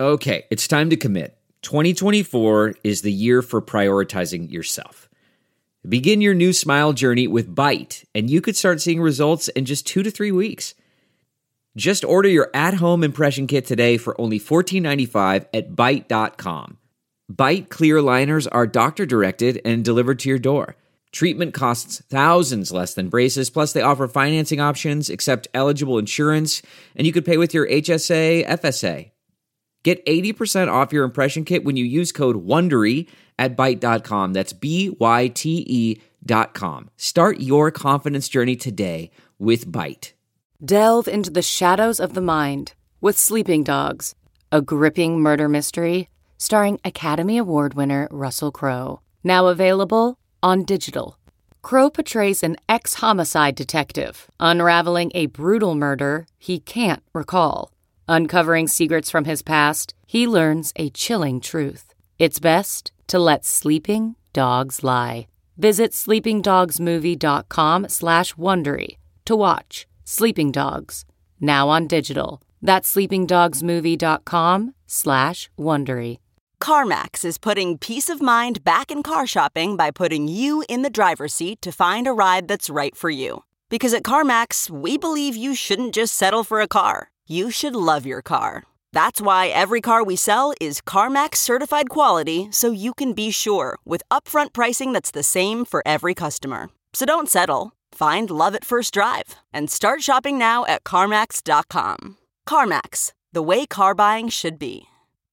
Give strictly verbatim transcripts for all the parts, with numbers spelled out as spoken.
Okay, it's time to commit. twenty twenty-four is the year for prioritizing yourself. Begin your new smile journey with Byte, and you could start seeing results in just two to three weeks. Just order your at-home impression kit today for only fourteen ninety-five at byte dot com. Byte clear aligners are doctor-directed and delivered to your door. Treatment costs thousands less than braces, plus they offer financing options, accept eligible insurance, and you could pay with your H S A, F S A. Get eighty percent off your impression kit when you use code WONDERY at byte dot com. That's B Y T E dot com. Start your confidence journey today with Byte. Delve into the shadows of the mind with Sleeping Dogs, a gripping murder mystery starring Academy Award winner Russell Crowe. Now available on digital. Crowe portrays an ex-homicide detective unraveling a brutal murder he can't recall. Uncovering secrets from his past, he learns a chilling truth. It's best to let sleeping dogs lie. Visit sleepingdogsmovie.com slash Wondery to watch Sleeping Dogs, now on digital. That's sleepingdogsmovie.com slash Wondery. CarMax is putting peace of mind back in car shopping by putting you in the driver's seat to find a ride that's right for you. Because at CarMax, we believe you shouldn't just settle for a car. You should love your car. That's why every car we sell is CarMax certified quality, so you can be sure with upfront pricing that's the same for every customer. So don't settle. Find love at first drive and start shopping now at CarMax dot com. CarMax, the way car buying should be.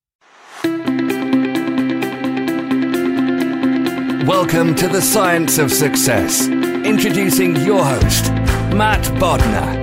Welcome to the Science of Success. Introducing your host, Matt Bodnar.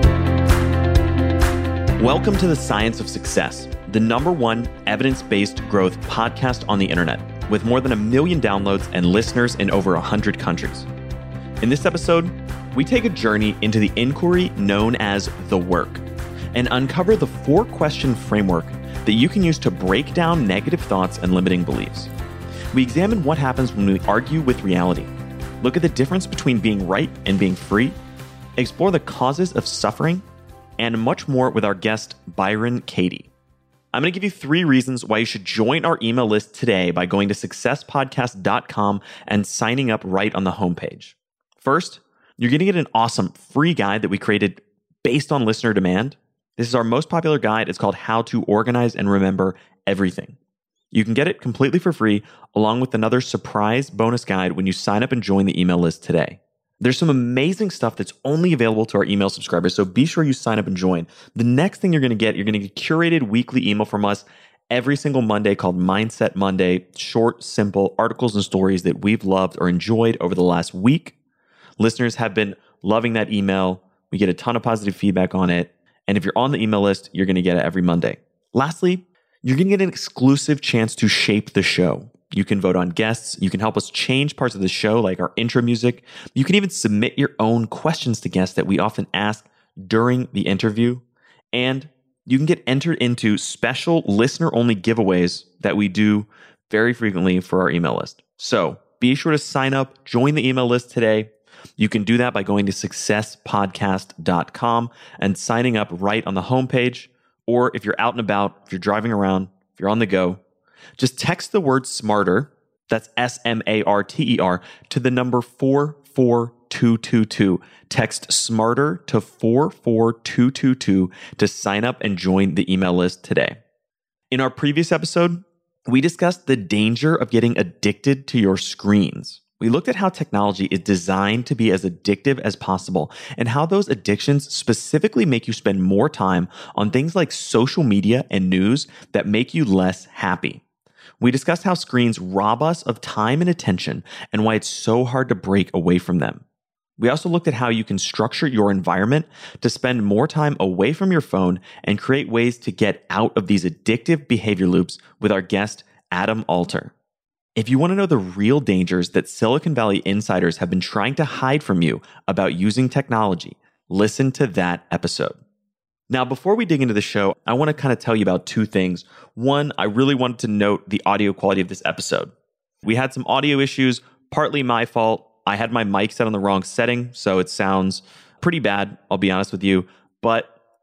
Welcome to the Science of Success, the number one evidence-based growth podcast on the internet, with more than a million downloads and listeners in over one hundred countries. In this episode, we take a journey into the inquiry known as the work and uncover the four-question framework that you can use to break down negative thoughts and limiting beliefs. We examine what happens when we argue with reality, look at the difference between being right and being free, explore the causes of suffering, and much more with our guest, Byron Katie. I'm going to give you three reasons why you should join our email list today by going to success podcast dot com and signing up right on the homepage. First, you're going to get an awesome free guide that we created based on listener demand. This is our most popular guide. It's called How to Organize and Remember Everything. You can get it completely for free, along with another surprise bonus guide when you sign up and join the email list today. There's some amazing stuff that's only available to our email subscribers, so be sure you sign up and join. The next thing you're going to get, you're going to get curated weekly email from us every single Monday called Mindset Monday, short, simple articles and stories that we've loved or enjoyed over the last week. Listeners have been loving that email. We get a ton of positive feedback on it. And if you're on the email list, you're going to get it every Monday. Lastly, you're going to get an exclusive chance to shape the show. You can vote on guests. You can help us change parts of the show, like our intro music. You can even submit your own questions to guests that we often ask during the interview. And you can get entered into special listener-only giveaways that we do very frequently for our email list. So be sure to sign up, join the email list today. You can do that by going to success podcast dot com and signing up right on the homepage. Or if you're out and about, if you're driving around, if you're on the go, just text the word SMARTER, that's S M A R T E R, to the number four four two two two. Text SMARTER to four four two two two to sign up and join the email list today. In our previous episode, we discussed the danger of getting addicted to your screens. We looked at how technology is designed to be as addictive as possible and how those addictions specifically make you spend more time on things like social media and news that make you less happy. We discussed how screens rob us of time and attention and why it's so hard to break away from them. We also looked at how you can structure your environment to spend more time away from your phone and create ways to get out of these addictive behavior loops with our guest, Adam Alter. If you want to know the real dangers that Silicon Valley insiders have been trying to hide from you about using technology, listen to that episode. Now, before we dig into the show, I want to kind of tell you about two things. One, I really wanted to note the audio quality of this episode. We had some audio issues, partly my fault. I had my mic set on the wrong setting, so it sounds pretty bad, I'll be honest with you. But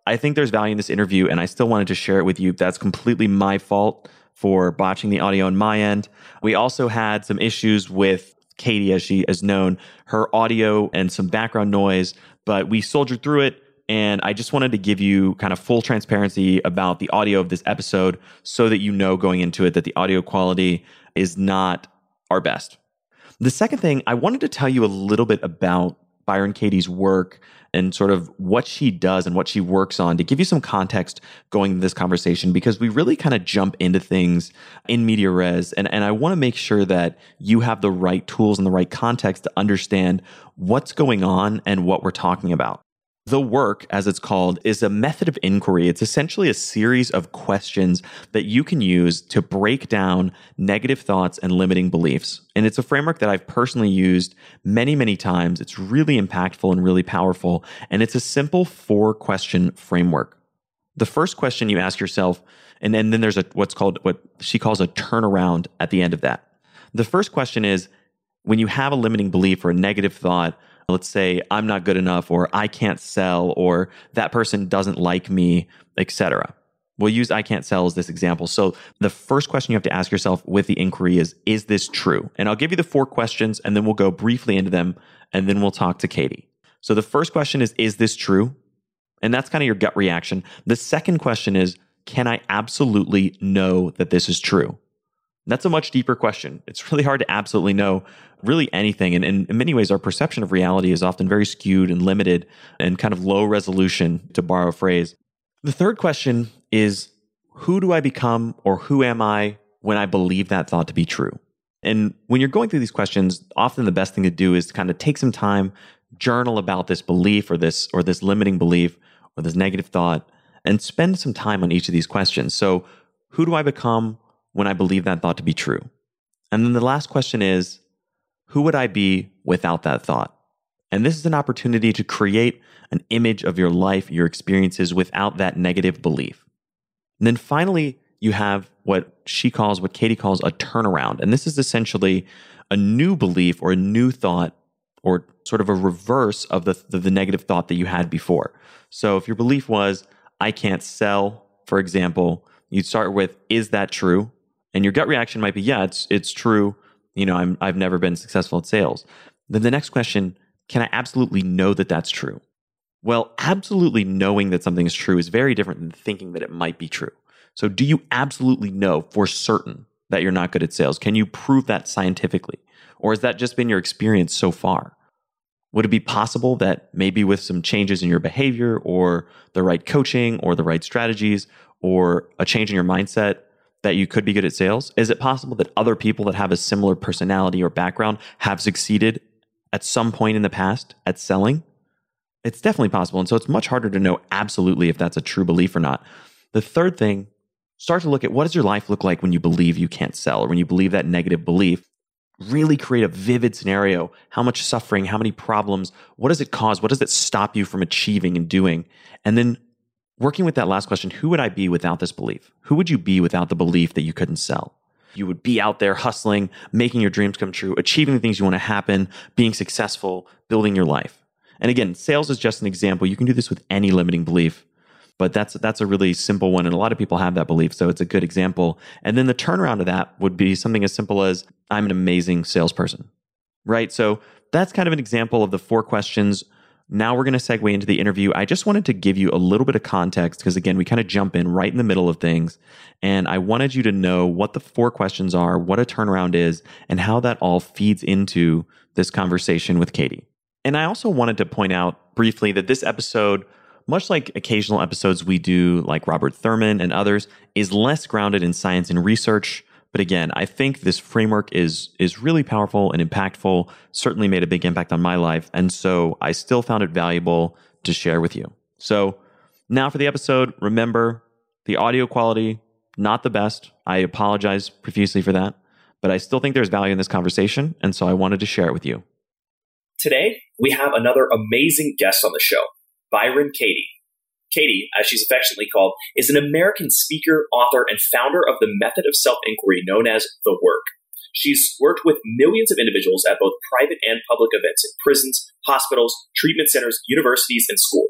I think there's value in this interview, and I still wanted to share it with you. That's completely my fault for botching the audio on my end. We also had some issues with Katie, as she is known, her audio and some background noise, but we soldiered through it. And I just wanted to give you kind of full transparency about the audio of this episode so that you know going into it that the audio quality is not our best. The second thing, I wanted to tell you a little bit about Byron Katie's work and sort of what she does and what she works on to give you some context going into this conversation, because we really kind of jump into things in media res. And, and I want to make sure that you have the right tools and the right context to understand what's going on and what we're talking about. The work, as it's called, is a method of inquiry. It's essentially a series of questions that you can use to break down negative thoughts and limiting beliefs. And it's a framework that I've personally used many, many times. It's really impactful and really powerful. And it's a simple four-question framework. The first question you ask yourself, and then, then there's a what's called, what she calls a turnaround at the end of that. The first question is, when you have a limiting belief or a negative thought, let's say I'm not good enough, or I can't sell, or that person doesn't like me, et cetera. We'll use I can't sell as this example. So the first question you have to ask yourself with the inquiry is, is this true? And I'll give you the four questions and then we'll go briefly into them and then we'll talk to Katie. So the first question is, is this true? And that's kind of your gut reaction. The second question is, can I absolutely know that this is true? That's a much deeper question. It's really hard to absolutely know really anything. And, and in many ways, our perception of reality is often very skewed and limited and kind of low resolution, to borrow a phrase. The third question is, who do I become, or who am I when I believe that thought to be true? And when you're going through these questions, often the best thing to do is to kind of take some time, journal about this belief or this or this limiting belief or this negative thought, and spend some time on each of these questions. So who do I become when I believe that thought to be true? And then the last question is, who would I be without that thought? And this is an opportunity to create an image of your life, your experiences without that negative belief. And then finally, you have what she calls, what Katie calls a turnaround. And this is essentially a new belief or a new thought, or sort of a reverse of the, the, the negative thought that you had before. So if your belief was, I can't sell, for example, you'd start with, is that true? And your gut reaction might be, yeah, it's it's true. You know, I'm, I've never been successful at sales. Then the next question, can I absolutely know that that's true? Well, absolutely knowing that something is true is very different than thinking that it might be true. So do you absolutely know for certain that you're not good at sales? Can you prove that scientifically? Or has that just been your experience so far? Would it be possible that maybe with some changes in your behavior, or the right coaching, or the right strategies, or a change in your mindset, that you could be good at sales? Is it possible that other people that have a similar personality or background have succeeded at some point in the past at selling? It's definitely possible. And so it's much harder to know absolutely if that's a true belief or not. The third thing, start to look at, what does your life look like when you believe you can't sell, or when you believe that negative belief? Really create a vivid scenario. How much suffering, how many problems, what does it cause? What does it stop you from achieving and doing? And then working with that last question, who would I be without this belief? Who would you be without the belief that you couldn't sell? You would be out there hustling, making your dreams come true, achieving the things you want to happen, being successful, building your life. And again, sales is just an example. You can do this with any limiting belief, but that's that's a really simple one. And a lot of people have that belief, so it's a good example. And then the turnaround of that would be something as simple as, I'm an amazing salesperson, right? So that's kind of an example of the four questions. Now we're going to segue into the interview. I just wanted to give you a little bit of context because, again, we kind of jump in right in the middle of things. And I wanted you to know what the four questions are, what a turnaround is, and how that all feeds into this conversation with Katie. And I also wanted to point out briefly that this episode, much like occasional episodes we do, like Robert Thurman and others, is less grounded in science and research. But again, I think this framework is is really powerful and impactful, certainly made a big impact on my life. And so I still found it valuable to share with you. So now for the episode, remember, the audio quality, not the best. I apologize profusely for that, but I still think there's value in this conversation. And so I wanted to share it with you. Today, we have another amazing guest on the show, Byron Katie. Katie, as she's affectionately called, is an American speaker, author, and founder of the method of self-inquiry known as The Work. She's worked with millions of individuals at both private and public events in prisons, hospitals, treatment centers, universities, and schools.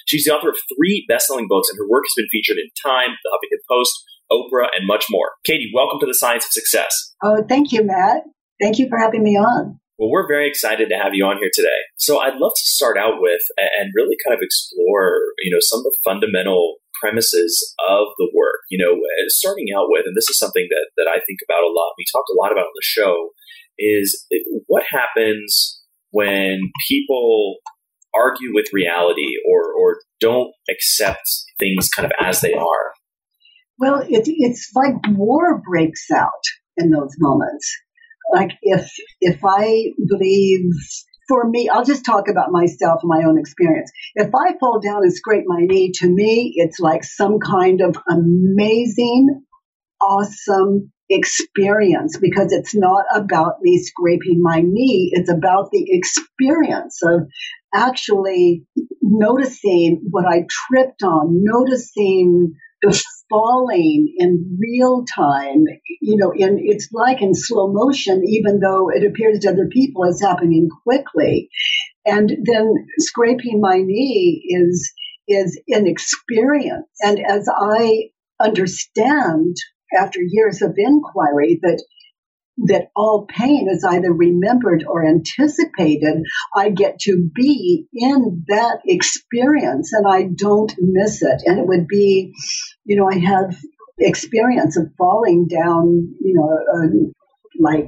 She's the author of three best-selling books, and her work has been featured in Time, The Huffington Post, Oprah, and much more. Katie, welcome to the Science of Success. Oh, thank you, Matt. Thank you for having me on. Well, we're very excited to have you on here today. So I'd love to start out with and really kind of explore, you know, some of the fundamental premises of the work. You know, starting out with, and this is something that, that I think about a lot, we talk a lot about on the show, is what happens when people argue with reality or, or don't accept things kind of as they are. Well, it, it's like war breaks out in those moments. Like if if I believe, for me, I'll just talk about myself and my own experience. If I fall down and scrape my knee, to me, it's like some kind of amazing, awesome experience, because it's not about me scraping my knee. It's about the experience of actually noticing what I tripped on, noticing the falling in real time, you know, in, it's like in slow motion, even though it appears to other people it's happening quickly. And then scraping my knee is, is an experience. And as I understand after years of inquiry that that all pain is either remembered or anticipated, I get to be in that experience and I don't miss it. And it would be, you know, I have experience of falling down, you know, uh, like,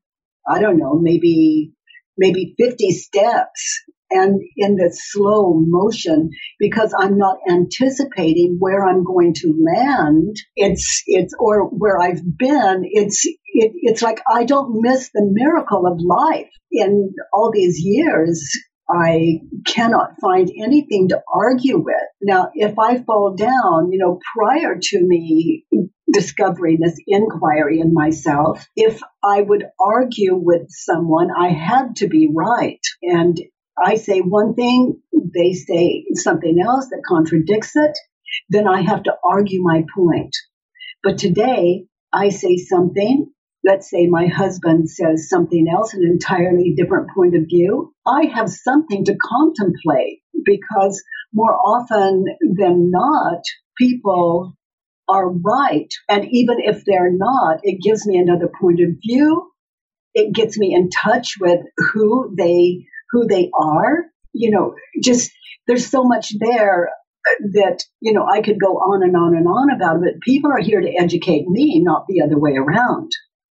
I don't know, maybe, maybe fifty steps. And in this slow motion, because I'm not anticipating where I'm going to land, it's, it's, or where I've been, it's, it, it's like I don't miss the miracle of life. In all these years, I cannot find anything to argue with. Now, if I fall down, you know, prior to me discovering this inquiry in myself, if I would argue with someone, I had to be right. And I say one thing, they say something else that contradicts it, then I have to argue my point. But today, I say something, let's say my husband says something else, an entirely different point of view. I have something to contemplate, because more often than not, people are right. And even if they're not, it gives me another point of view. It gets me in touch with who they who they are, you know, just there's so much there that, you know, I could go on and on and on about it, but people are here to educate me, not the other way around.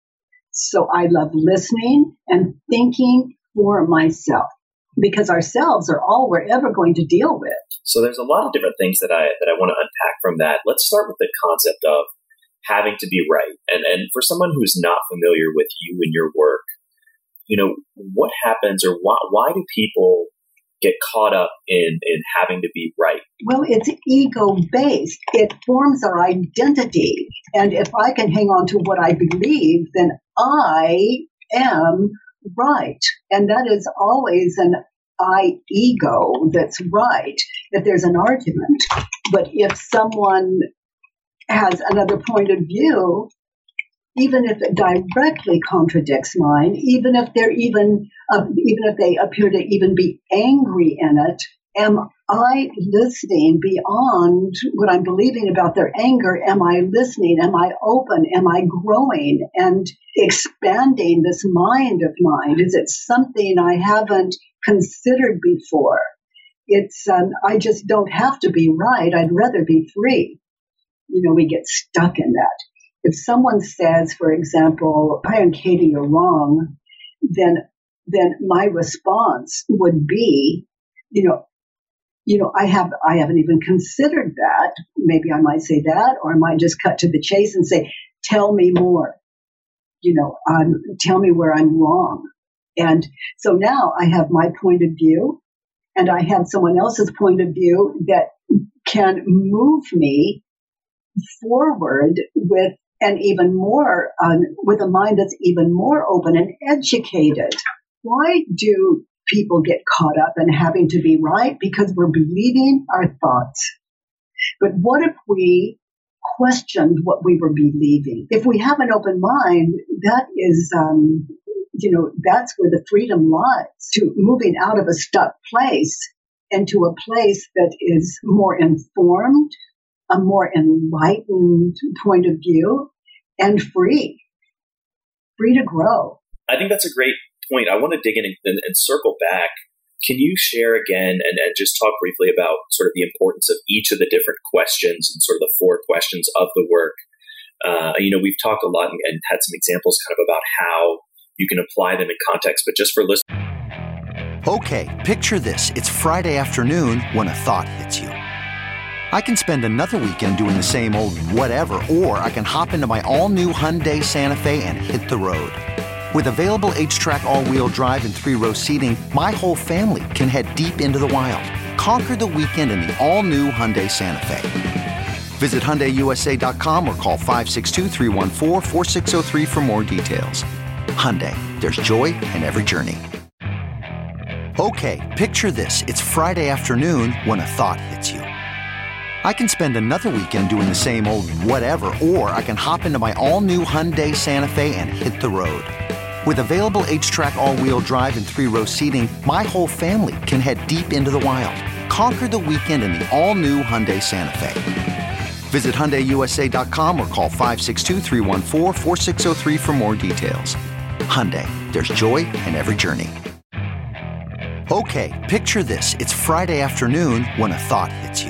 So I love listening and thinking for myself, because ourselves are all we're ever going to deal with. So there's a lot of different things that I that I want to unpack from that. Let's start with the concept of having to be right. And and for someone who's not familiar with you and your work, you know, what happens, or why, why do people get caught up in, in having to be right? Well, it's ego-based. It forms our identity. And if I can hang on to what I believe, then I am right. And that is always an I ego that's right, if there's an argument. But if someone has another point of view, even if it directly contradicts mine, even if they're even, uh, even if they appear to even be angry in it, am I listening beyond what I'm believing about their anger? Am I listening? Am I open? Am I growing and expanding this mind of mine? Is it something I haven't considered before? It's, um, I just don't have to be right. I'd rather be free. You know, we get stuck in that. If someone says, for example, I and Katie are wrong, then then my response would be, you know, you know, I have I haven't even considered that. Maybe I might say that, or I might just cut to the chase and say, tell me more. You know, um, tell me where I'm wrong. And so now I have my point of view, and I have someone else's point of view that can move me forward with and even more, um, with a mind that's even more open and educated. Why do people get caught up in having to be right? Because we're believing our thoughts. But what if we questioned what we were believing? If we have an open mind, that is, um, you know, that's where the freedom lies, to moving out of a stuck place and to a place that is more informed, a more enlightened point of view, and free, free to grow. I think that's a great point. I want to dig in and, and, and circle back. Can you share again and, and just talk briefly about sort of the importance of each of the different questions and sort of the four questions of the work? Uh, you know, we've talked a lot and, and had some examples kind of about how you can apply them in context, but just for listeners. Okay, picture this. It's Friday afternoon when a thought hits you. I can spend another weekend doing the same old whatever, or I can hop into my all-new Hyundai Santa Fe and hit the road. With available H-Track all-wheel drive and three-row seating, my whole family can head deep into the wild. Conquer the weekend in the all-new Hyundai Santa Fe. Visit Hyundai U S A dot com or call five six two, three one four, four six zero three for more details. Hyundai, there's joy in every journey. Okay, picture this. It's Friday afternoon when a thought hits you. I can spend another weekend doing the same old whatever, or I can hop into my all-new Hyundai Santa Fe and hit the road. With available H-Track all-wheel drive and three-row seating, my whole family can head deep into the wild. Conquer the weekend in the all-new Hyundai Santa Fe. Visit Hyundai U S A dot com or call five six two, three one four, four six zero three for more details. Hyundai, there's joy in every journey. Okay, picture this. It's Friday afternoon when a thought hits you.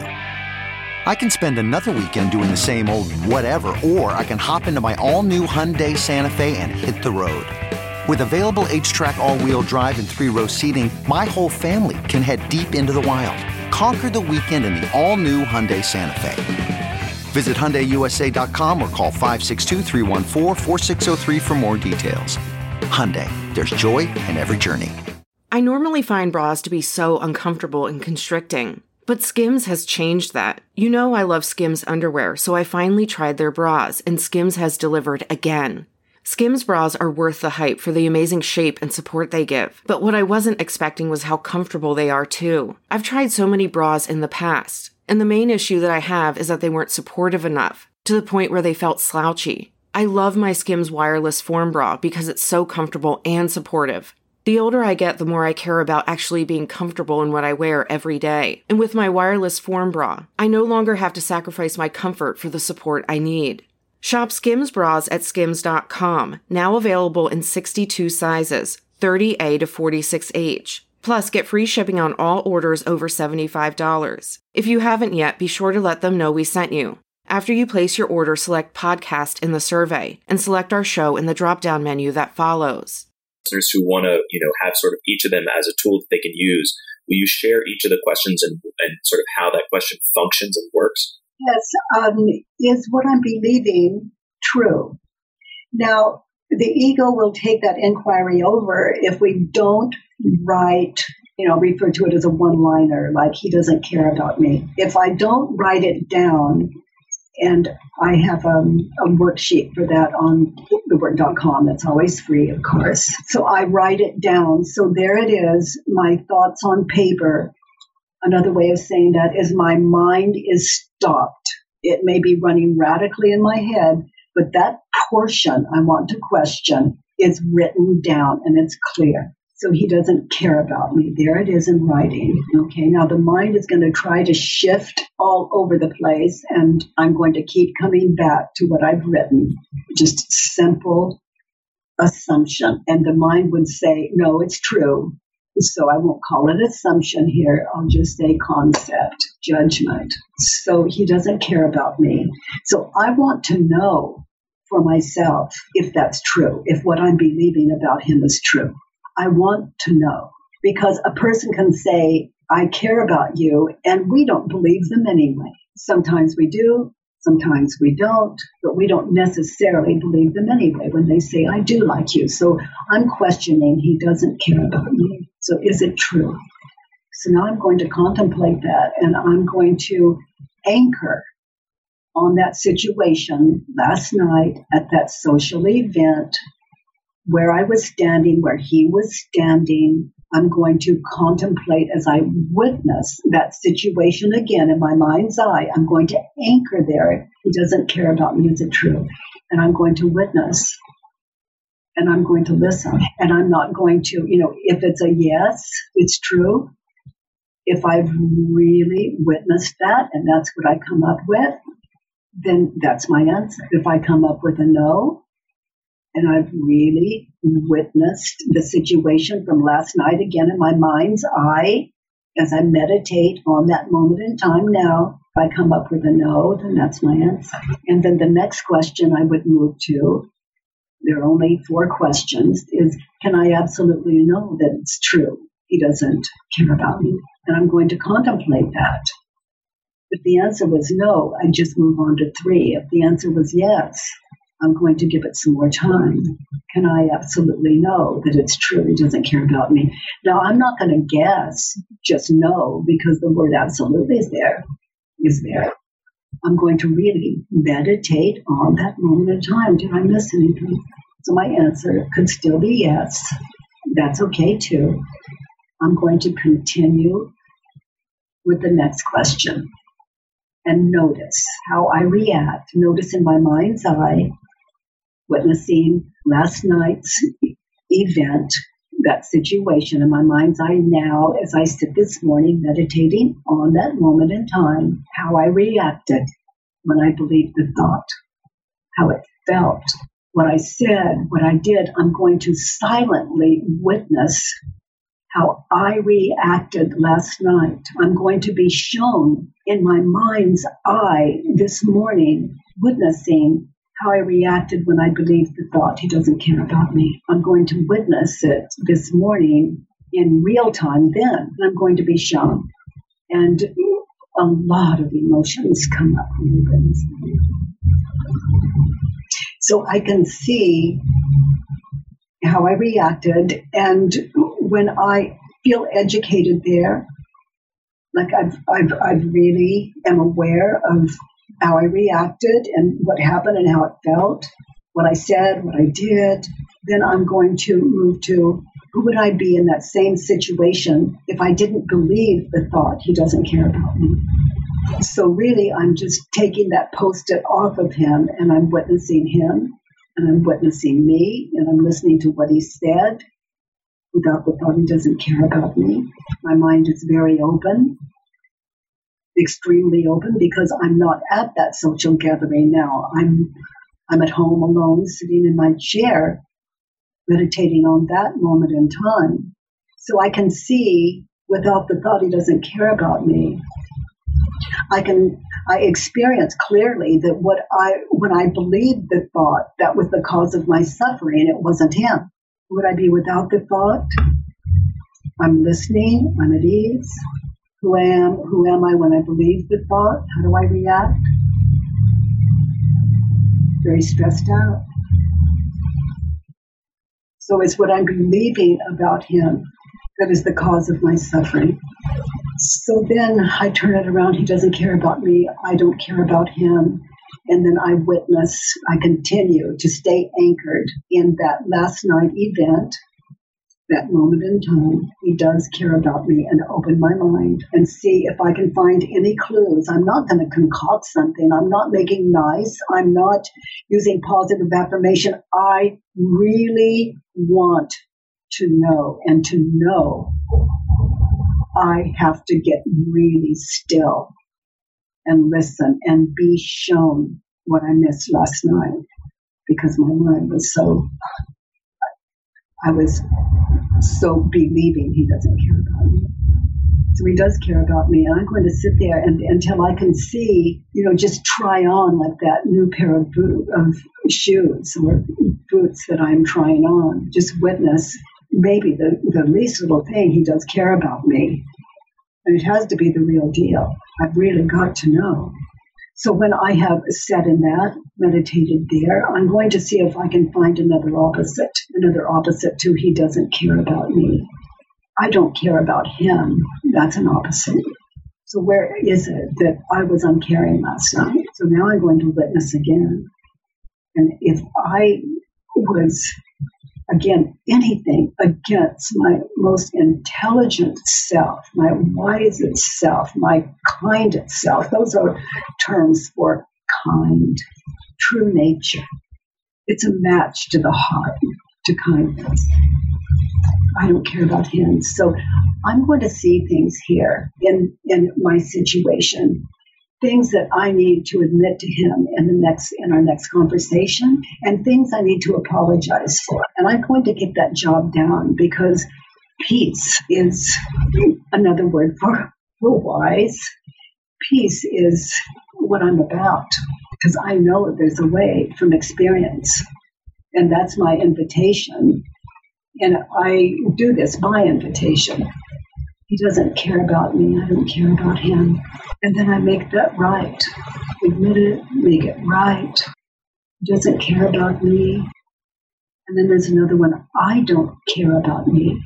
I can spend another weekend doing the same old whatever, or I can hop into my all-new Hyundai Santa Fe and hit the road. With available H-Track all-wheel drive and three-row seating, my whole family can head deep into the wild. Conquer the weekend in the all-new Hyundai Santa Fe. Visit Hyundai U S A dot com or call five six two, three one four, four six zero three for more details. Hyundai, there's joy in every journey. I normally find bras to be so uncomfortable and constricting, but Skims has changed that. You know I love Skims underwear, so I finally tried their bras, and Skims has delivered again. Skims bras are worth the hype for the amazing shape and support they give, but what I wasn't expecting was how comfortable they are too. I've tried so many bras in the past, and the main issue that I have is that they weren't supportive enough, to the point where they felt slouchy. I love my Skims wireless form bra because it's so comfortable and supportive. The older I get, the more I care about actually being comfortable in what I wear every day. And with my wireless form bra, I no longer have to sacrifice my comfort for the support I need. Shop Skims bras at skims dot com, now available in sixty-two sizes, thirty A to forty-six H. Plus, get free shipping on all orders over seventy-five dollars. If you haven't yet, be sure to let them know we sent you. After you place your order, select Podcast in the survey, and select our show in the drop-down menu that follows. Listeners who want to, you know, have sort of each of them as a tool that they can use, will you share each of the questions and, and sort of how that question functions and works? Yes. Um, is what I'm believing true? Now, the ego will take that inquiry over if we don't write, you know, refer to it as a one-liner, like he doesn't care about me. If I don't write it down, and I have um, a worksheet for that on the word dot com. That's always free, of course. So I write it down. So there it is, my thoughts on paper. Another way of saying that is my mind is stopped. It may be running radically in my head, but that portion I want to question is written down and it's clear. So he doesn't care about me. There it is in writing. Okay, now the mind is going to try to shift all over the place, and I'm going to keep coming back to what I've written. Just simple assumption. And the mind would say, no, it's true. So I won't call it assumption here. I'll just say concept, judgment. So he doesn't care about me. So I want to know for myself if that's true, if what I'm believing about him is true. I want to know, because a person can say, I care about you, and we don't believe them anyway. Sometimes we do, sometimes we don't, but we don't necessarily believe them anyway when they say, I do like you. So I'm questioning, he doesn't care about me. So is it true? So now I'm going to contemplate that, and I'm going to anchor on that situation last night at that social event where I was standing, where he was standing. I'm going to contemplate as I witness that situation again in my mind's eye. I'm going to anchor there. He doesn't care about me. Is it true? And I'm going to witness. And I'm going to listen. And I'm not going to, you know, if it's a yes, it's true. if I've really witnessed that and that's what I come up with, then that's my answer. If I come up with a no, and I've really witnessed the situation from last night again in my mind's eye, as I meditate on that moment in time now, if I come up with a no, then that's my answer. And then the next question I would move to, there are only four questions, is can I absolutely know that it's true? He doesn't care about me. And I'm going to contemplate that. If the answer was no, I'd just move on to three. If the answer was yes, I'm going to give it some more time. Can I absolutely know that it's true? He doesn't care about me. Now, I'm not going to guess, just know, because the word absolutely is there, is there. I'm going to really meditate on that moment in time. Did I miss anything? So my answer could still be yes. That's okay too. I'm going to continue with the next question and notice how I react. Notice in my mind's eye, witnessing last night's event, that situation in my mind's eye now as I sit this morning meditating on that moment in time, how I reacted when I believed the thought, how it felt, what I said, what I did. I'm going to silently witness how I reacted last night. I'm going to be shown in my mind's eye this morning, witnessing how I reacted when I believed the thought, he doesn't care about me. I'm going to witness it this morning in real time then. I'm going to be shown. And a lot of emotions come up when we witness. So I can see how I reacted, and when I feel educated there, like I've, I've, I've really am aware of how I reacted and what happened and how it felt, what I said, what I did, then I'm going to move to who would I be in that same situation if I didn't believe the thought, he doesn't care about me. So really, I'm just taking that post-it off of him, and I'm witnessing him, and I'm witnessing me, and I'm listening to what he said without the thought, he doesn't care about me. My mind is very open, extremely open, because I'm not at that social gathering now. I'm I'm at home alone, sitting in my chair, meditating on that moment in time. So I can see without the thought, he doesn't care about me. I can I experience clearly that what I when I believed the thought, that was the cause of my suffering, it wasn't him. Would I be without the thought? I'm listening, I'm at ease. Who I am, who am I when I believe the thought? How do I react? Very stressed out. So it's what I'm believing about him that is the cause of my suffering. So then I turn it around. He doesn't care about me. I don't care about him. And then I witness, I continue to stay anchored in that last night event, that moment in time. He does care about me, and open my mind and see if I can find any clues. I'm not going to concoct something. I'm not making nice. I'm not using positive affirmation. I really want to know, and to know I have to get really still and listen and be shown what I missed last night, because my mind was so, I was so believing he doesn't care about me. So he does care about me, and I'm going to sit there and, until I can see, you know, just try on like that new pair of, boot, of shoes or boots that I'm trying on, just witness maybe the, the least little thing, he does care about me. And it has to be the real deal. I've really got to know. So when I have sat in that, meditated there, I'm going to see if I can find another opposite, another opposite to he doesn't care about me. I don't care about him. That's an opposite. So where is it that I was uncaring last night? So now I'm going to witness again. And if I was, again, anything against my most intelligent self, my wisest self, my kindest self, those are terms for kind, true nature. It's a match to the heart, to kindness. I don't care about him. So I'm going to see things here in, in my situation, things that I need to admit to him in the next in our next conversation, and things I need to apologize for. And I'm going to get that job down, because peace is another word for, for wise. Peace is what I'm about, because I know there's a way from experience. And that's my invitation. And I do this by invitation. He doesn't care about me. I don't care about him. And then I make that right. Admit it, make it right. He doesn't care about me. And then there's another one. I don't care about me.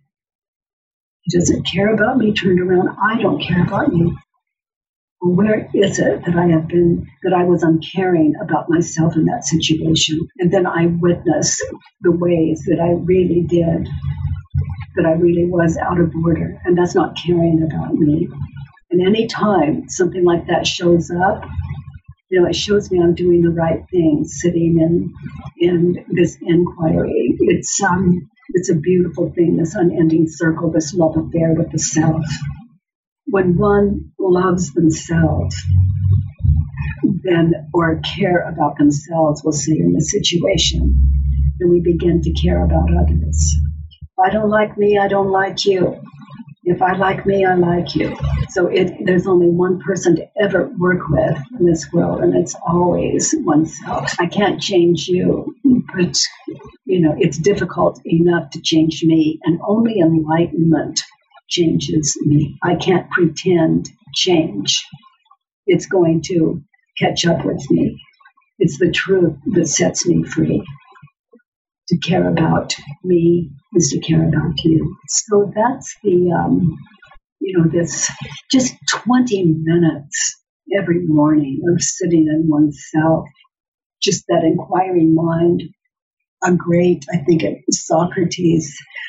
He doesn't care about me. Turned around. I don't care about you. Where is it that I have been, that I was uncaring about myself in that situation? And then I witness the ways that I really did, that I really was out of order. And that's not caring about me. And any time something like that shows up, you know, it shows me I'm doing the right thing, sitting in in this inquiry. It's um, it's a beautiful thing, this unending circle, this love affair with the self. When one loves themselves, then, or care about themselves, we'll say in the situation, then we begin to care about others. If I don't like me, I don't like you. If I like me, I like you. So it, there's only one person to ever work with in this world, and it's always oneself. I can't change you, but, you know, it's difficult enough to change me, and only enlightenment changes me. I can't pretend change. It's going to catch up with me. It's the truth that sets me free. To care about me is to care about you. So that's the, um, you know, this just twenty minutes every morning of sitting in oneself, just that inquiring mind. A great, I think it, Socrates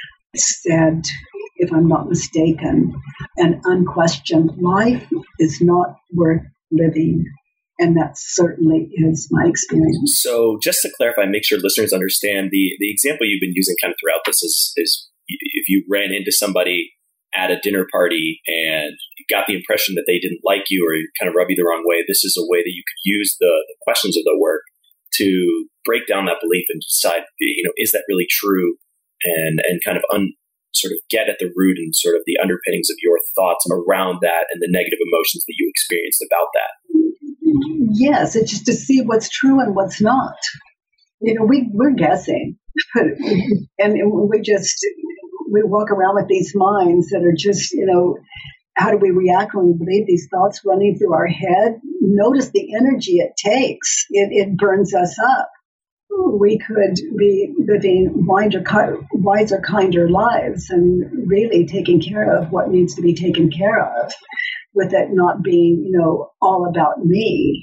said, if I'm not mistaken, an unquestioned life is not worth living. And that certainly is my experience. So just to clarify, make sure listeners understand, the, the example you've been using kind of throughout this is, is if you ran into somebody at a dinner party and you got the impression that they didn't like you or kind of rub you the wrong way, this is a way that you could use the, the questions of the work to break down that belief and decide, you know, is that really true? And, and kind of un, sort of get at the root and sort of the underpinnings of your thoughts around that and the negative emotions that you experienced about that. Yes, it's just to see what's true and what's not. You know, we, we're guessing. and, and we just, we walk around with these minds that are just, you know, how do we react when we believe these thoughts running through our head? Notice the energy it takes. It, it burns us up. We could be living wiser, wiser, kinder lives and really taking care of what needs to be taken care of, with it not being, you know, all about me.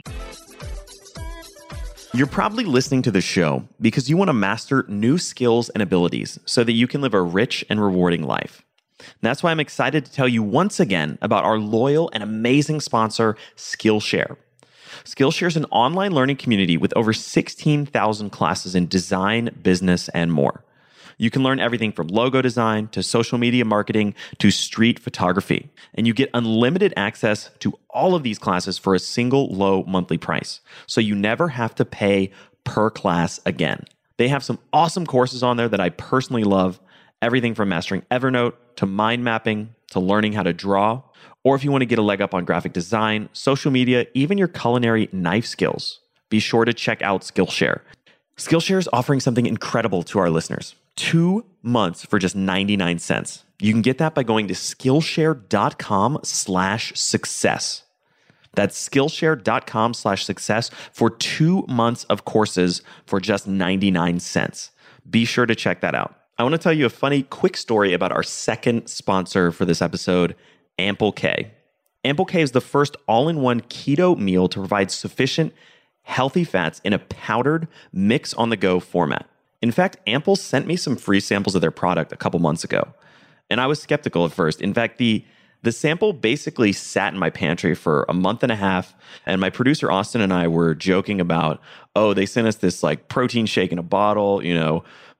You're probably listening to the show because you want to master new skills and abilities so that you can live a rich and rewarding life. And that's why I'm excited to tell you once again about our loyal and amazing sponsor, Skillshare. Skillshare is an online learning community with over sixteen thousand classes in design, business, and more. You can learn everything from logo design to social media marketing to street photography. And you get unlimited access to all of these classes for a single low monthly price. So you never have to pay per class again. They have some awesome courses on there that I personally love. Everything from mastering Evernote to mind mapping to learning how to draw. Or if you want to get a leg up on graphic design, social media, even your culinary knife skills, be sure to check out Skillshare. Skillshare is offering something incredible to our listeners. Two months for just ninety-nine cents. You can get that by going to Skillshare.com slash success. That's Skillshare.com slash success for two months of courses for just ninety-nine cents. Be sure to check that out. I want to tell you a funny, quick story about our second sponsor for this episode, Ample K. Ample K is the first all-in-one keto meal to provide sufficient healthy fats in a powdered mix-on-the-go format. In fact, Ample sent me some free samples of their product a couple months ago, and I was skeptical at first. In fact, the the sample basically sat in my pantry for a month and a half, and my producer Austin and I were joking about, oh, they sent us this like protein shake in a bottle, you know,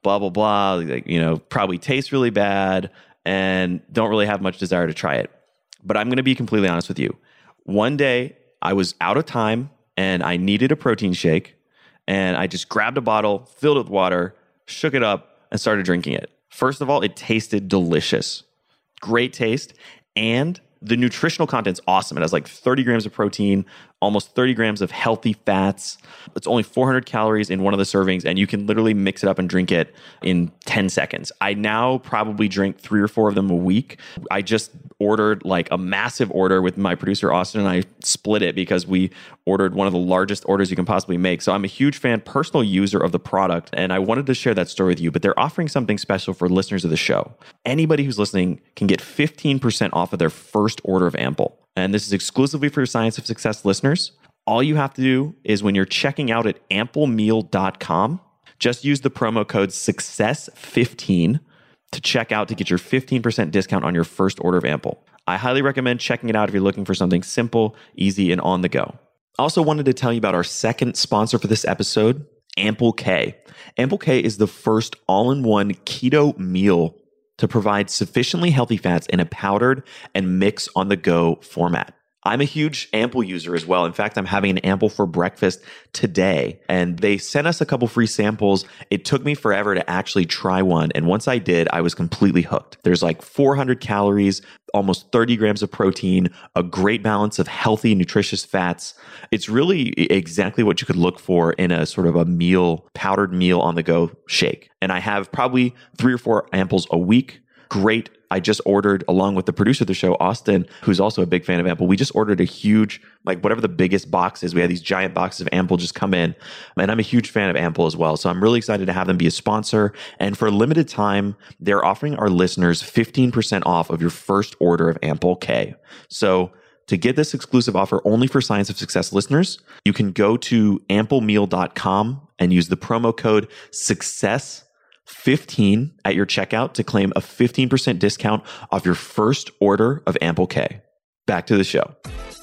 blah, blah, blah, like, you know, probably tastes really bad and don't really have much desire to try it. But I'm going to be completely honest with you. One day I was out of time and I needed a protein shake, and I just grabbed a bottle, filled it with water, shook it up, and started drinking it. First of all, it tasted delicious. Great taste. And the nutritional content's awesome. It has like thirty grams of protein, almost thirty grams of healthy fats. It's only four hundred calories in one of the servings, and you can literally mix it up and drink it in ten seconds. I now probably drink three or four of them a week. I just ordered like a massive order with my producer, Austin, and I split it because we ordered one of the largest orders you can possibly make. So I'm a huge fan, personal user of the product, and I wanted to share that story with you, but they're offering something special for listeners of the show. Anybody who's listening can get fifteen percent off of their first order of Ample. And this is exclusively for Science of Success listeners. All you have to do is when you're checking out at ample meal dot com, just use the promo code success fifteen to check out to get your fifteen percent discount on your first order of Ample. I highly recommend checking it out if you're looking for something simple, easy, and on the go. I also wanted to tell you about our second sponsor for this episode, Ample K. Ample K is the first all-in-one keto meal to provide sufficiently healthy fats in a powdered and mix on the go format. I'm a huge Ample user as well. In fact, I'm having an Ample for breakfast today, and they sent us a couple free samples. It took me forever to actually try one, and once I did, I was completely hooked. There's like four hundred calories, almost thirty grams of protein, a great balance of healthy, nutritious fats. It's really exactly what you could look for in a sort of a meal, powdered meal on the go shake. And I have probably three or four Amples a week. Great. I just ordered, along with the producer of the show, Austin, who's also a big fan of Ample. We just ordered a huge, like whatever the biggest box is. We had these giant boxes of Ample just come in. And I'm a huge fan of Ample as well. So I'm really excited to have them be a sponsor. And for a limited time, they're offering our listeners fifteen percent off of your first order of Ample K. So to get this exclusive offer only for Science of Success listeners, you can go to ample meal dot com and use the promo code success fifteen at your checkout to claim a fifteen percent discount off your first order of Ample K. Back to the show.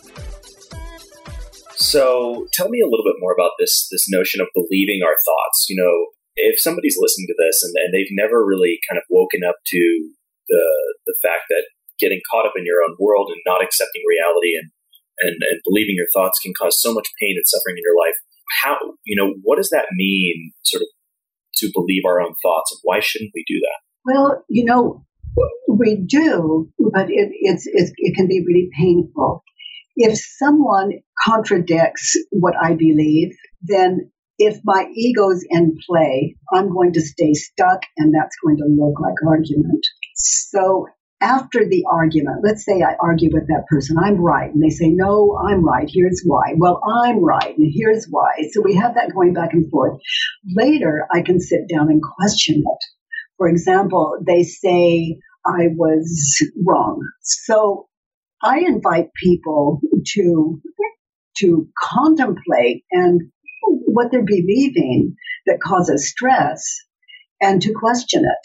So tell me a little bit more about this this notion of believing our thoughts. You know, if somebody's listening to this and, and they've never really kind of woken up to the the fact that getting caught up in your own world and not accepting reality and, and, and believing your thoughts can cause so much pain and suffering in your life, how, you know, what does that mean sort of to believe our own thoughts, and why shouldn't we do that? Well, you know, we do, but it, it's, it's, it can be really painful. If someone contradicts what I believe, then if my ego's in play, I'm going to stay stuck, and that's going to look like argument. So after the argument, let's say I argue with that person, I'm right, and they say, no, I'm right, here's why. Well, I'm right, and here's why. So we have that going back and forth. Later, I can sit down and question it. For example, they say I was wrong. So I invite people to, to contemplate and what they're believing that causes stress and to question it.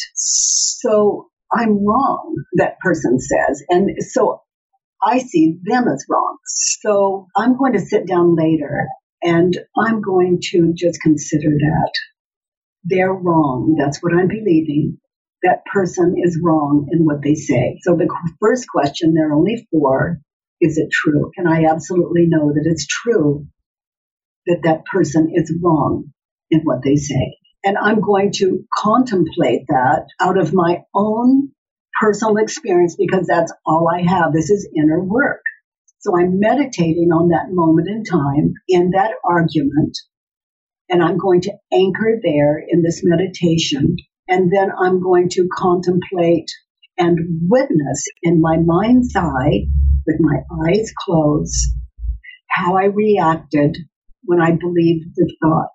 So I'm wrong, that person says. And so I see them as wrong. So I'm going to sit down later and I'm going to just consider that they're wrong. That's what I'm believing. That person is wrong in what they say. So the first question, there are only four, is it true? And I absolutely know that it's true that that person is wrong in what they say. And I'm going to contemplate that out of my own personal experience because that's all I have. This is inner work. So I'm meditating on that moment in time, in that argument, and I'm going to anchor there in this meditation. And then I'm going to contemplate and witness in my mind's eye, with my eyes closed, how I reacted when I believed the thought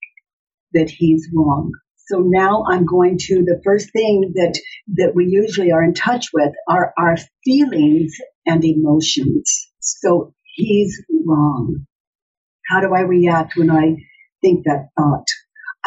that he's wrong. So now I'm going to, the first thing that, that we usually are in touch with are our feelings and emotions. So he's wrong. How do I react when I think that thought?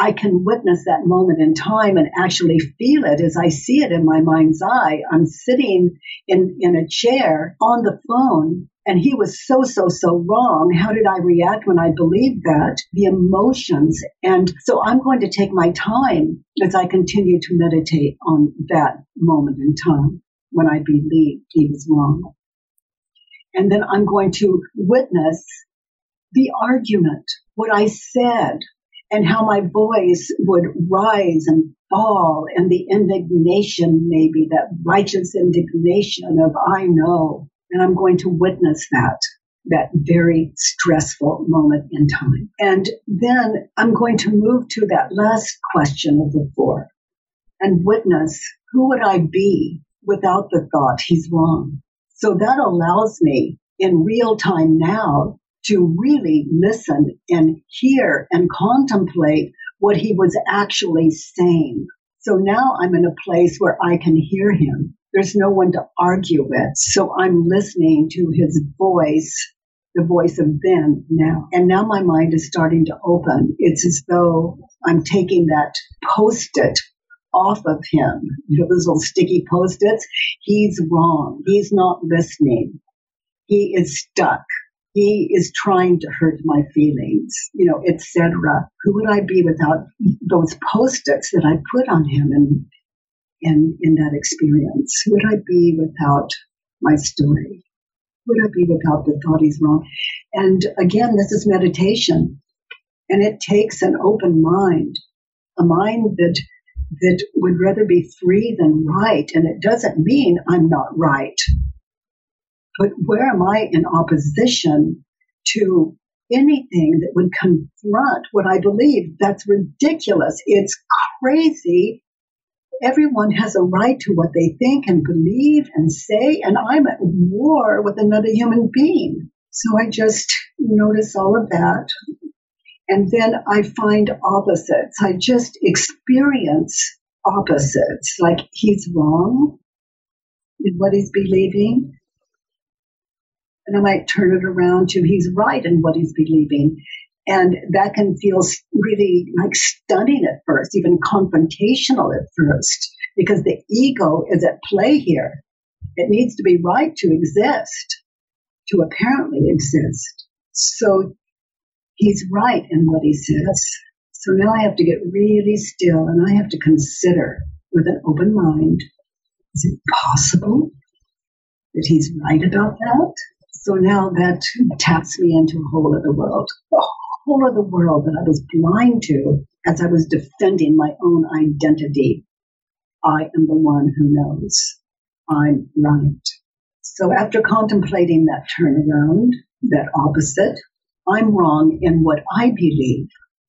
I can witness that moment in time and actually feel it as I see it in my mind's eye. I'm sitting in, in a chair on the phone, and he was so, so, so wrong. How did I react when I believed that? The emotions. And so I'm going to take my time as I continue to meditate on that moment in time when I believed he was wrong. And then I'm going to witness the argument, what I said, and how my voice would rise and fall, and the indignation, maybe that righteous indignation of I know. And I'm going to witness that, that very stressful moment in time. And then I'm going to move to that last question of the four and witness, who would I be without the thought he's wrong? So that allows me in real time now to really listen and hear and contemplate what he was actually saying. So now I'm in a place where I can hear him. There's no one to argue with. So I'm listening to his voice, the voice of then now. And now my mind is starting to open. It's as though I'm taking that post-it off of him. You know, those little sticky post-its. He's wrong. He's not listening. He is stuck. He is trying to hurt my feelings, you know, et cetera. Who would I be without those post-its that I put on him in, in, in that experience? Who would I be without my story? Who would I be without the thought he's wrong? And again, this is meditation. And it takes an open mind, a mind that that would rather be free than right. And it doesn't mean I'm not right. But where am I in opposition to anything that would confront what I believe? That's ridiculous. It's crazy. Everyone has a right to what they think and believe and say, and I'm at war with another human being. So I just notice all of that. And then I find opposites. I just experience opposites, like he's wrong in what he's believing. And I might turn it around to he's right in what he's believing. And that can feel really like stunning at first, even confrontational at first, because the ego is at play here. It needs to be right to exist, to apparently exist. So he's right in what he says. So now I have to get really still and I have to consider with an open mind, is it possible that he's right about that? So now that taps me into a whole other world, a whole other world that I was blind to as I was defending my own identity. I am the one who knows I'm right. So after contemplating that turnaround, that opposite, I'm wrong in what I believe.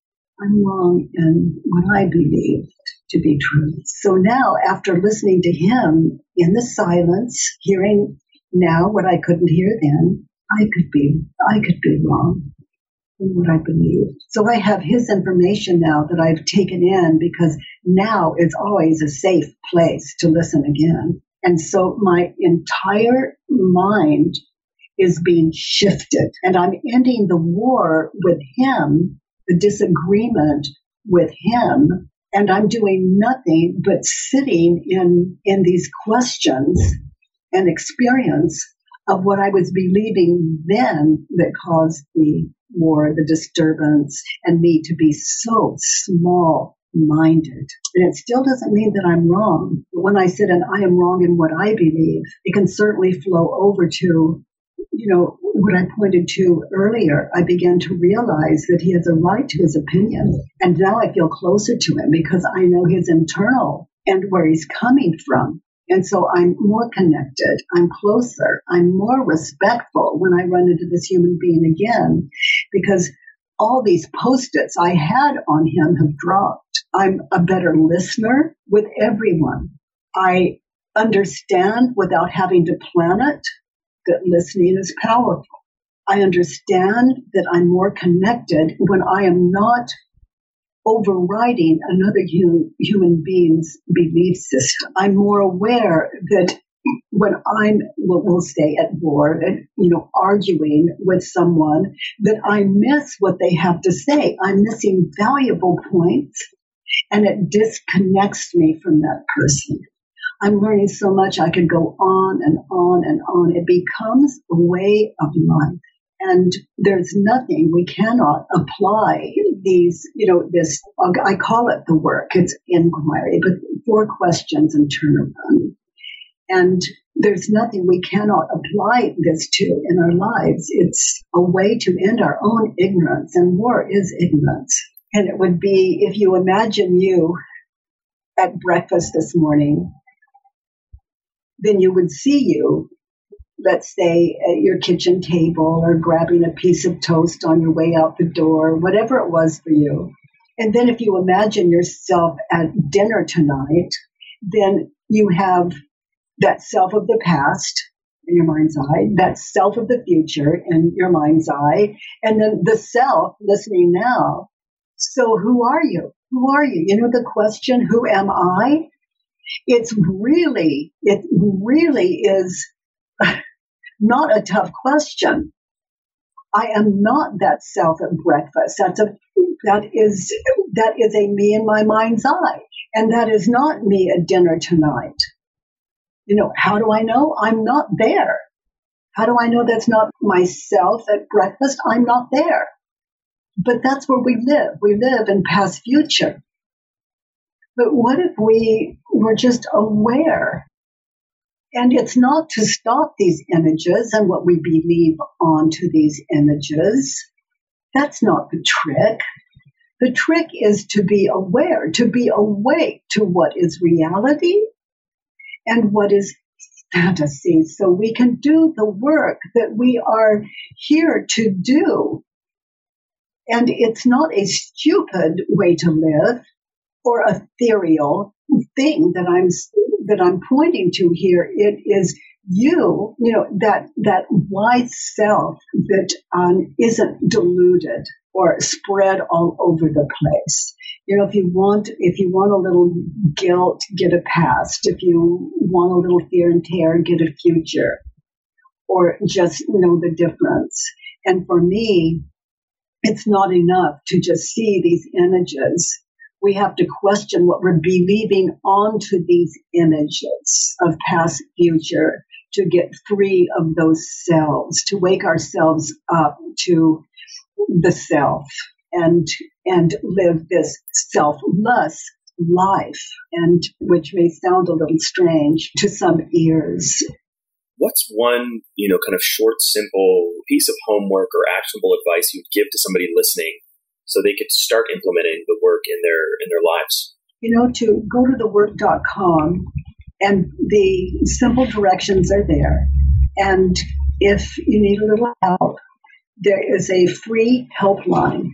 I'm wrong in what I believe to be true. So now, after listening to him in the silence, hearing now what I couldn't hear then, I could be, I could be wrong in what I believe. So I have his information now that I've taken in, because now is always a safe place to listen again. And so my entire mind is being shifted, and I'm ending the war with him, the disagreement with him, and I'm doing nothing but sitting in, in these questions and experience of what I was believing then that caused the war, the disturbance, and me to be so small-minded. And it still doesn't mean that I'm wrong. But when I sit and I am wrong in what I believe, it can certainly flow over to, you know, what I pointed to earlier. I began to realize that he has a right to his opinion. And now I feel closer to him because I know his internal and where he's coming from. And so I'm more connected. I'm closer. I'm more respectful when I run into this human being again, because all these post-its I had on him have dropped. I'm a better listener with everyone. I understand without having to plan it that listening is powerful. I understand that I'm more connected when I am not overriding another hu- human being's belief system. I'm more aware that when I'm, we'll, we'll say at war, and, you know, arguing with someone, that I miss what they have to say. I'm missing valuable points, and it disconnects me from that person. I'm learning so much. I could go on and on and on. It becomes a way of life. And there's nothing, we cannot apply these, you know, this, I call it the work, it's inquiry, but four questions and turn around. And there's nothing we cannot apply this to in our lives. It's a way to end our own ignorance, and war is ignorance. And it would be, if you imagine you at breakfast this morning, then you would see you, let's say, at your kitchen table or grabbing a piece of toast on your way out the door, whatever it was for you. And then if you imagine yourself at dinner tonight, then you have that self of the past in your mind's eye, that self of the future in your mind's eye, and then the self listening now. So who are you? Who are you? You know the question, who am I? It's really, it really is not a tough question. I am not that self at breakfast. That's a, that is, that is a me in my mind's eye. And that is not me at dinner tonight. You know, how do I know? I'm not there. How do I know that's not myself at breakfast? I'm not there. But that's where we live. We live in past future. But what if we were just aware? And it's not to stop these images and what we believe onto these images. That's not the trick. The trick is to be aware, to be awake to what is reality and what is fantasy, so we can do the work that we are here to do. And it's not a stupid way to live or a ethereal thing that I'm that I'm pointing to here. It is you, you know, that that wise self that um, isn't diluted or spread all over the place. You know, if you want, if you want a little guilt, get a past. If you want a little fear and terror, get a future, or just know the difference. And for me, it's not enough to just see these images. We have to question what we're believing onto these images of past, future, to get free of those selves, to wake ourselves up to the self and and live this selfless life, and which may sound a little strange to some ears. What's one, you know, kind of short, simple piece of homework or actionable advice you'd give to somebody listening so they could start implementing the work in their in their lives? You know, to go to the work dot com, and the simple directions are there. And if you need a little help, there is a free helpline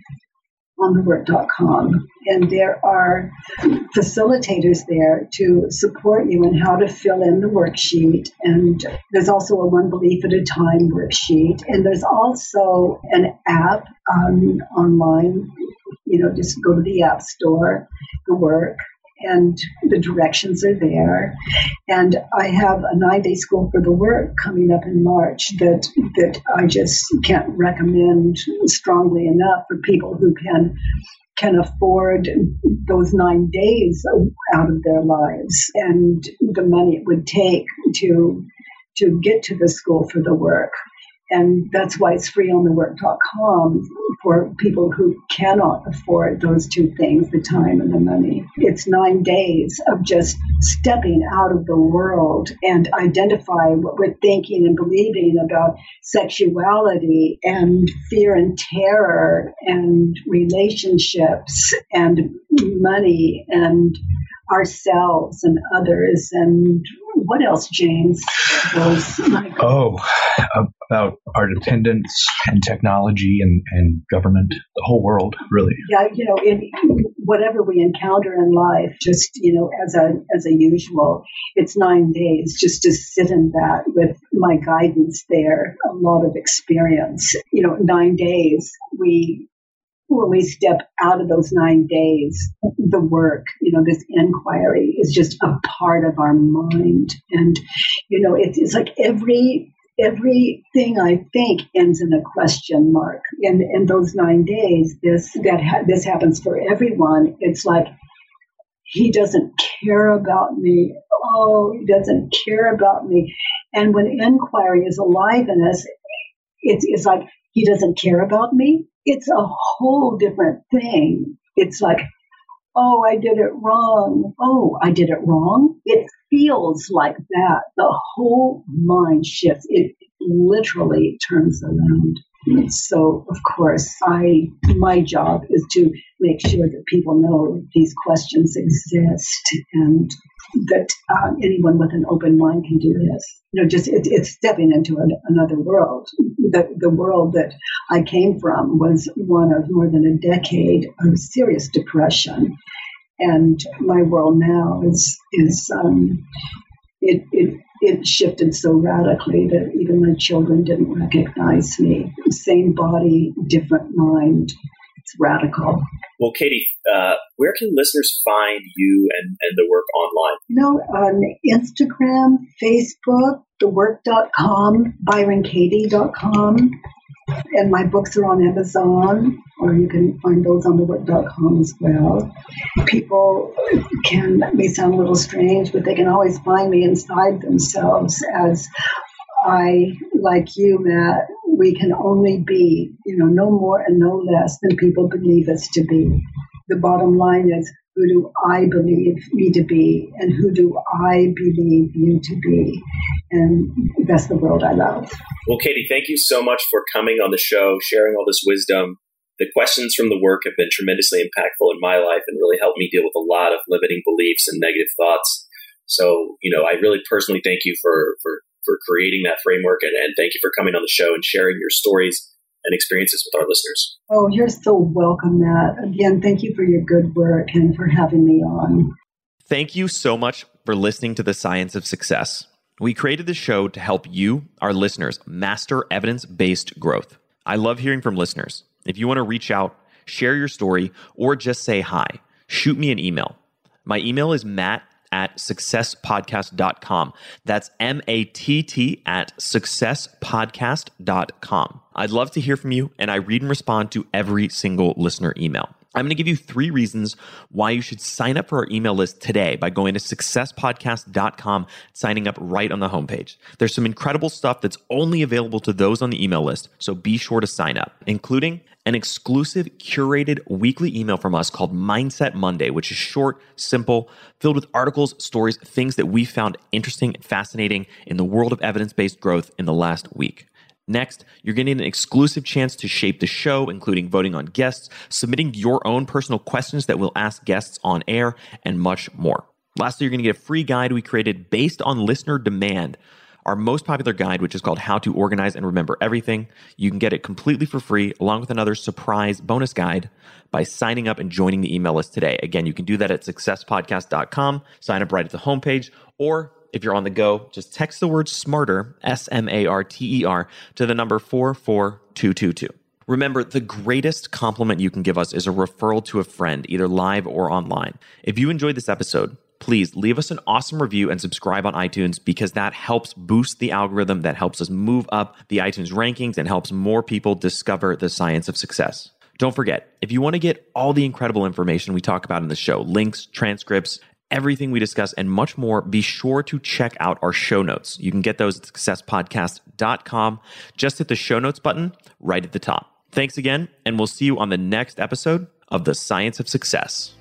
on the work dot com, and there are facilitators there to support you in how to fill in the worksheet. And there's also a one belief at a time worksheet, and there's also an app um, online. You know, just go to the app store, the work, and the directions are there. And I have a nine-day school for the work coming up in March that that I just can't recommend strongly enough for people who can can afford those nine days out of their lives and the money it would take to to get to the school for the work. And that's why it's free on the work dot com for people who cannot afford those two things, the time and the money. It's nine days of just stepping out of the world and identify what we're thinking and believing about sexuality and fear and terror and relationships and money and ourselves and others. And what else, James? Those, like, oh, about our dependence and technology and, and government, the whole world, really. Yeah, you know, in whatever we encounter in life, just, you know, as a as a usual, it's nine days just to sit in that with my guidance there, a lot of experience. You know, nine days, we when we step out of those nine days, the work, you know, this inquiry is just a part of our mind. And, you know, it's, it's like every everything I think ends in a question mark. And in those nine days, this that ha- this happens for everyone. It's like, he doesn't care about me. Oh, he doesn't care about me. And when inquiry is alive in us, it's, it's like, he doesn't care about me. It's a whole different thing. It's like, oh, I did it wrong. Oh, I did it wrong. It feels like that. The whole mind shifts. It literally turns around. So, of course, I my job is to make sure that people know these questions exist and that um, anyone with an open mind can do this. You know, just it, it's stepping into an, another world. The, the world that I came from was one of more than a decade of serious depression, and my world now is is um, it it. It shifted so radically that even my children didn't recognize me. Same body, different mind. It's radical. Well, Katie, uh, where can listeners find you and, and the work online? You know, on Instagram, Facebook, the work dot com, byron katie dot com. And my books are on Amazon, or you can find those on the work dot com as well. People can, that may sound a little strange, but they can always find me inside themselves, as I, like you, Matt, we can only be, you know, no more and no less than people believe us to be. The bottom line is, who do I believe me to be, and who do I believe you to be? And that's the world I love. Well, Katie, thank you so much for coming on the show, sharing all this wisdom. The questions from the work have been tremendously impactful in my life and really helped me deal with a lot of limiting beliefs and negative thoughts. So, you know, I really personally thank you for, for, for creating that framework, and, and thank you for coming on the show and sharing your stories and experiences with our listeners. Oh, you're so welcome, Matt. Again, thank you for your good work and for having me on. Thank you so much for listening to The Science of Success. We created this show to help you, our listeners, master evidence-based growth. I love hearing from listeners. If you want to reach out, share your story, or just say hi, shoot me an email. My email is matt at success podcast dot com. That's M A T T at success podcast dot com. I'd love to hear from you, and I read and respond to every single listener email. I'm going to give you three reasons why you should sign up for our email list today by going to success podcast dot com, signing up right on the homepage. There's some incredible stuff that's only available to those on the email list, so be sure to sign up, including an exclusive curated weekly email from us called Mindset Monday, which is short, simple, filled with articles, stories, things that we found interesting and fascinating in the world of evidence-based growth in the last week. Next, you're getting an exclusive chance to shape the show, including voting on guests, submitting your own personal questions that we'll ask guests on air, and much more. Lastly, you're going to get a free guide we created based on listener demand, our most popular guide, which is called How to Organize and Remember Everything. You can get it completely for free, along with another surprise bonus guide, by signing up and joining the email list today. Again, you can do that at success podcast dot com, sign up right at the homepage, or if you're on the go, just text the word SMARTER, S M A R T E R, to the number four four two two two. Remember, the greatest compliment you can give us is a referral to a friend, either live or online. If you enjoyed this episode, please leave us an awesome review and subscribe on iTunes, because that helps boost the algorithm, that helps us move up the iTunes rankings and helps more people discover the science of success. Don't forget, if you want to get all the incredible information we talk about in the show, links, transcripts, everything we discuss, and much more, be sure to check out our show notes. You can get those at success podcast dot com. Just hit the show notes button right at the top. Thanks again, and we'll see you on the next episode of The Science of Success.